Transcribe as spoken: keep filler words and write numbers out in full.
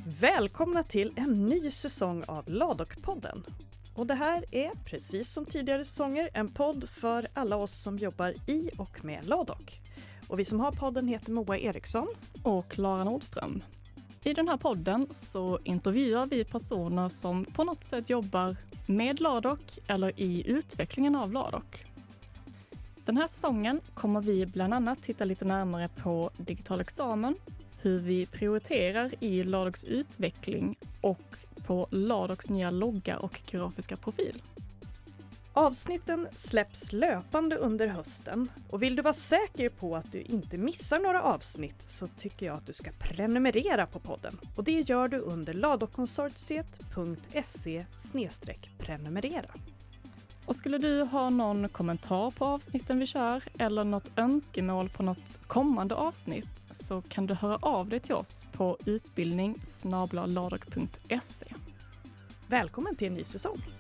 Välkomna till en ny säsong av Ladok-podden. Och det här är, precis som tidigare säsonger, en podd för alla oss som jobbar i och med Ladok. Och vi som har podden heter Moa Eriksson och Lara Nordström. I den här podden så intervjuar vi personer som på något sätt jobbar med Ladok eller i utvecklingen av Ladok. Den här säsongen kommer vi bland annat titta lite närmare på digital examen, hur vi prioriterar i Ladoks utveckling och på Ladoks nya logga och grafiska profil. Avsnitten släpps löpande under hösten och vill du vara säker på att du inte missar några avsnitt så tycker jag att du ska prenumerera på podden. Och det gör du under ladokkonsortiet punkt se slash prenumerera. Och skulle du ha någon kommentar på avsnitten vi kör eller något önskemål på något kommande avsnitt så kan du höra av dig till oss på utbildning snabel-a ladok punkt se. Välkommen till en ny säsong!